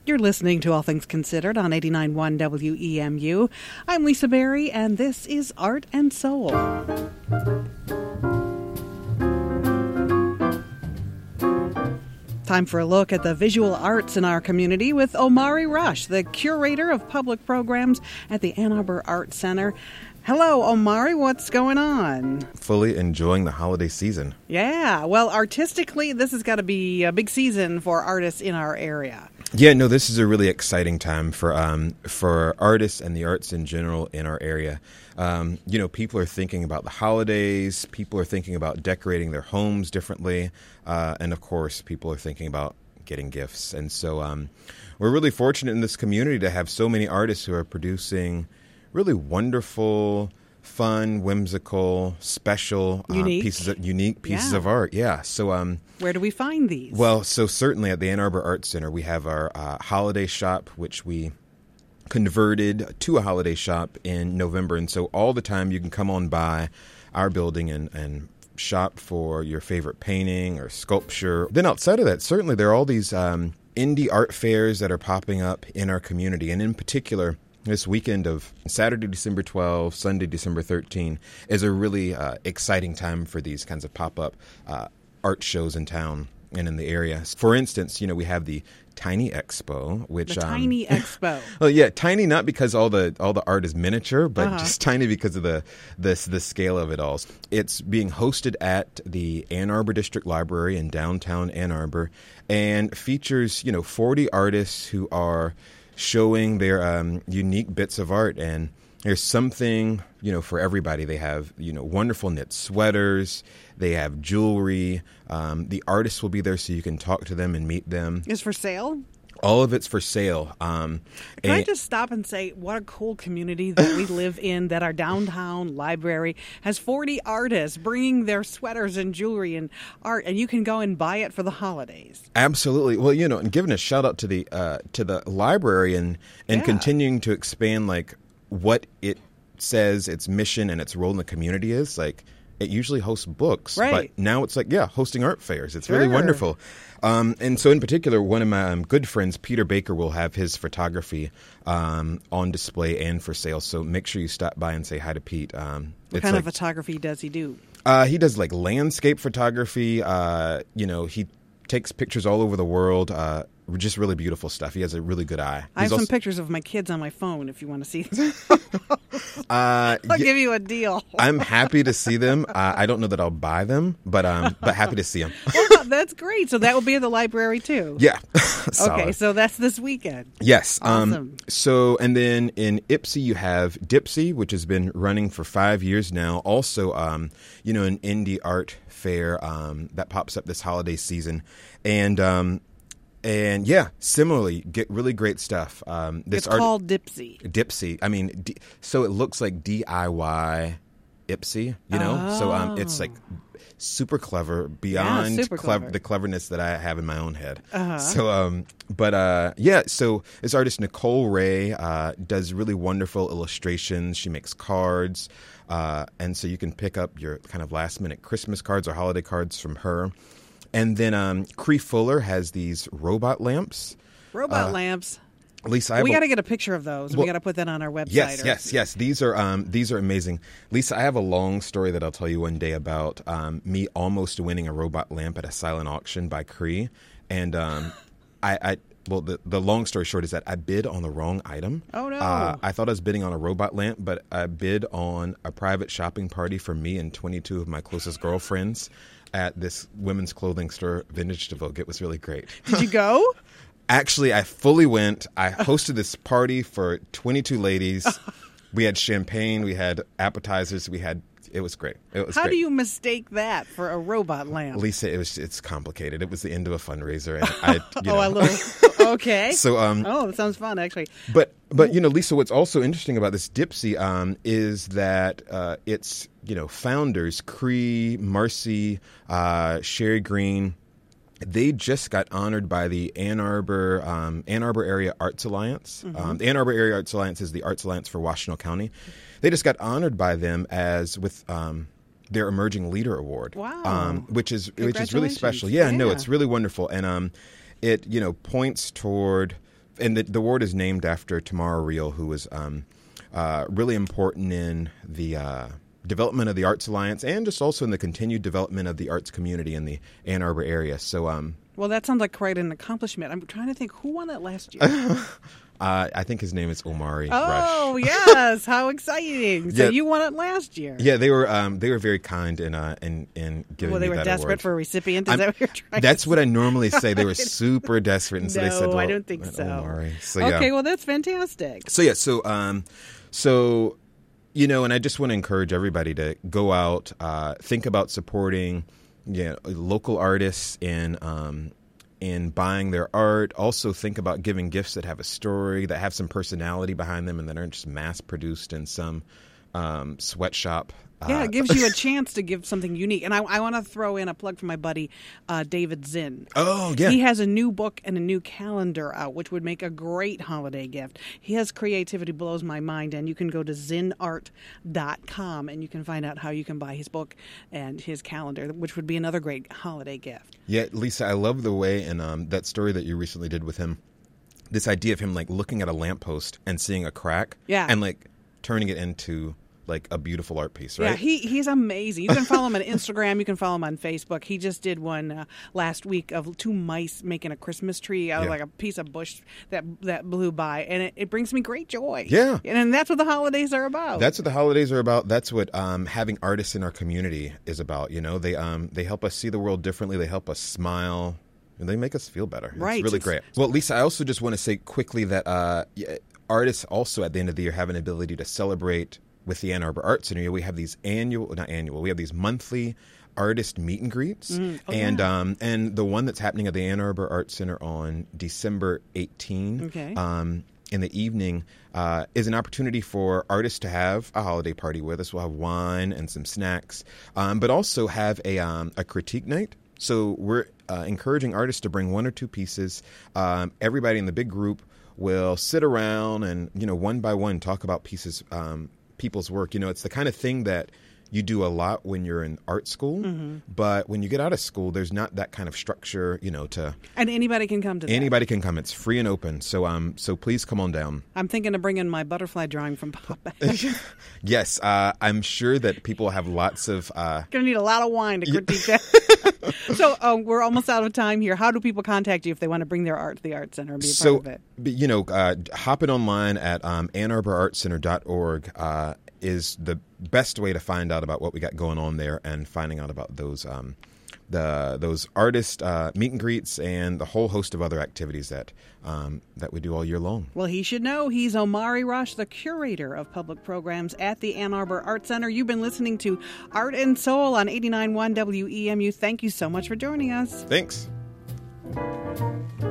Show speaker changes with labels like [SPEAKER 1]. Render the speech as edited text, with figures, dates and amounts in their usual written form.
[SPEAKER 1] You're listening to All Things Considered on 89.1 WEMU. I'm Lisa Berry, and this is Art and Soul. Time for a look at the visual arts in our community with Omari Rush, the curator of public programs at the Ann Arbor Art Center. Hello, Omari. What's going on?
[SPEAKER 2] Fully enjoying the holiday season.
[SPEAKER 1] Yeah. Well, artistically, this has got to be a big season for artists in our area.
[SPEAKER 2] Yeah, no, this is a really exciting time for artists and the arts in general in our area. People are thinking about the holidays. People are thinking about decorating their homes differently. And, of course, people are thinking about getting gifts. And so we're really fortunate in this community to have so many artists who are producing really wonderful, fun, whimsical, special unique pieces of art. Yeah. So
[SPEAKER 1] where do we find these?
[SPEAKER 2] Well, so certainly at the Ann Arbor Art Center, we have our holiday shop, which we converted to a holiday shop in November. And so all the time you can come on by our building and shop for your favorite painting or sculpture. Then outside of that, certainly there are all these indie art fairs that are popping up in our community. And in particular, this weekend of Saturday, December 12, Sunday, December 13 is a really exciting time for these kinds of pop-up art shows in town and in the area. For instance, we have the Tiny Expo, which
[SPEAKER 1] Tiny Expo.
[SPEAKER 2] Well, yeah, tiny not because all the art is miniature, but just tiny because of the scale of it all. It's being hosted at the Ann Arbor District Library in downtown Ann Arbor, and features 40 artists who are showing their unique bits of art. And there's something, for everybody. They have, wonderful knit sweaters. They have jewelry. The artists will be there so you can talk to them and meet them.
[SPEAKER 1] Is for sale?
[SPEAKER 2] All of it's for sale.
[SPEAKER 1] Can I just stop and say what a cool community that we live in, that our downtown library has 40 artists bringing their sweaters and jewelry and art, and you can go and buy it for the holidays.
[SPEAKER 2] Absolutely. Well, and giving a shout out to the library and continuing to expand what it says its mission and its role in the community is. It usually hosts books,
[SPEAKER 1] right?
[SPEAKER 2] But now it's hosting art fairs. It's really wonderful. And so in particular, one of my good friends, Peter Baker, will have his photography on display and for sale. So make sure you stop by and say hi to Pete.
[SPEAKER 1] What kind of photography does he do?
[SPEAKER 2] He does landscape photography. He takes pictures all over the world. Just really beautiful stuff. He has a really good eye.
[SPEAKER 1] I have some pictures of my kids on my phone if you want to see them. I'll give you a deal.
[SPEAKER 2] I'm happy to see them. I don't know that I'll buy them, but happy to see them.
[SPEAKER 1] Well, that's great. So that will be at the library too.
[SPEAKER 2] Yeah.
[SPEAKER 1] Okay, so that's this weekend.
[SPEAKER 2] Yes.
[SPEAKER 1] Awesome.
[SPEAKER 2] And then in Ypsi you have Dipsy, which has been running for 5 years now. Also, an indie art fair that pops up this holiday season, and yeah, similarly, get really great stuff.
[SPEAKER 1] It's called Dipsy.
[SPEAKER 2] Dipsy. I mean, so it looks like DIY Ipsy, So it's super clever, beyond the cleverness that I have in my own head. So, so this artist Nicole Ray does really wonderful illustrations. She makes cards, and so you can pick up your kind of last-minute Christmas cards or holiday cards from her. And then Cree Fuller has these robot lamps.
[SPEAKER 1] Lamps.
[SPEAKER 2] Lisa,
[SPEAKER 1] we got to get a picture of those. We got to put that on our website.
[SPEAKER 2] Yes. These are amazing. Lisa, I have a long story that I'll tell you one day about me almost winning a robot lamp at a silent auction by Cree. And the long story short is that I bid on the wrong item.
[SPEAKER 1] Oh, no.
[SPEAKER 2] I thought I was bidding on a robot lamp, but I bid on a private shopping party for me and 22 of my closest girlfriends at this women's clothing store, Vintage to Vogue. It was really great.
[SPEAKER 1] Did you go?
[SPEAKER 2] Actually, I fully went. I hosted this party for 22 ladies. We had champagne. We had appetizers. It was great.
[SPEAKER 1] How do you mistake that for a robot lamp?
[SPEAKER 2] Lisa, it's complicated. It was the end of a fundraiser. And
[SPEAKER 1] okay.
[SPEAKER 2] So,
[SPEAKER 1] that sounds fun, actually.
[SPEAKER 2] But Lisa, what's also interesting about this Dipsy is that its founders, Cree, Marcy, Sherry Green, they just got honored by the Ann Arbor Area Arts Alliance.
[SPEAKER 1] Mm-hmm.
[SPEAKER 2] The Ann Arbor Area Arts Alliance is the Arts Alliance for Washtenaw County. They just got honored by them with their Emerging Leader Award.
[SPEAKER 1] Wow.
[SPEAKER 2] Which is really special. Yeah, no, it's really wonderful. And it points toward and the award is named after Tamara Reel, who was really important in the development of the Arts Alliance and just also in the continued development of the arts community in the Ann Arbor area. So,
[SPEAKER 1] well, that sounds like quite an accomplishment. I'm trying to think who won that last year.
[SPEAKER 2] I think his name is Omari
[SPEAKER 1] Oh,
[SPEAKER 2] Rush.
[SPEAKER 1] yes. How exciting. So
[SPEAKER 2] Yeah.
[SPEAKER 1] you won it last year.
[SPEAKER 2] Yeah, they were very kind in giving me that award.
[SPEAKER 1] Well, they were desperate for a recipient. Is that what you're trying
[SPEAKER 2] That's
[SPEAKER 1] to
[SPEAKER 2] what I normally say. They were super desperate, and so they said,
[SPEAKER 1] No,
[SPEAKER 2] well,
[SPEAKER 1] I don't think so.
[SPEAKER 2] Omari. So, yeah.
[SPEAKER 1] Okay, well, that's fantastic.
[SPEAKER 2] So, you know, and I just want to encourage everybody to go out, think about supporting, local artists in buying their art. Also think about giving gifts that have a story, that have some personality behind them, and that aren't just mass produced in some sweatshop.
[SPEAKER 1] Yeah, it gives you a chance to give something unique. And I want to throw in a plug for my buddy, David Zinn.
[SPEAKER 2] Oh, yeah.
[SPEAKER 1] He has a new book and a new calendar out, which would make a great holiday gift. His creativity blows my mind, and you can go to zinnart.com, and you can find out how you can buy his book and his calendar, which would be another great holiday gift.
[SPEAKER 2] Yeah, Lisa, I love the way in that story that you recently did with him, this idea of him, like, looking at a lamppost and seeing a crack.
[SPEAKER 1] Yeah.
[SPEAKER 2] And, like, turning it into like a beautiful art piece, right?
[SPEAKER 1] Yeah, he's amazing. You can follow him on Instagram. You can follow him on Facebook. He just did one last week of 2 mice making a Christmas tree out of like a piece of bush that blew by, and it brings me great joy.
[SPEAKER 2] Yeah,
[SPEAKER 1] and that's what the holidays are about.
[SPEAKER 2] That's what the holidays are about. That's what having artists in our community is about. You know, they help us see the world differently. They help us smile. And they make us feel better.
[SPEAKER 1] Right.
[SPEAKER 2] It's really great. Well, Lisa, I also just want to say quickly that artists also at the end of the year have an ability to celebrate with the Ann Arbor Arts Center. We have these we have these monthly artist meet and greets. And the one that's happening at the Ann Arbor Arts Center on December 18 in the evening is an opportunity for artists to have a holiday party with us. We'll have wine and some snacks, but also have a critique night. So we're encouraging artists to bring 1 or 2 pieces. Everybody in the big group will sit around and, one by one talk about people's work. It's the kind of thing that you do a lot when you're in art school, but when you get out of school, there's not that kind of structure, to...
[SPEAKER 1] And anybody can come to that.
[SPEAKER 2] Anybody can come. It's free and open. So please come on down.
[SPEAKER 1] I'm thinking of bringing my butterfly drawing from Pop.
[SPEAKER 2] Yes, I'm sure that people have lots of...
[SPEAKER 1] Going to need a lot of wine to critique that. So we're almost out of time here. How do people contact you if they want to bring their art to the Art Center and be a part of it?
[SPEAKER 2] Hop it online at AnnArborArtCenter.org is the best way to find out about what we got going on there and finding out about those those artist meet and greets and the whole host of other activities that we do all year long.
[SPEAKER 1] Well, he should know. He's Omari Rush, the curator of public programs at the Ann Arbor Art Center. You've been listening to Art and Soul on 89.1 WEMU. Thank you so much for joining us.
[SPEAKER 2] Thanks.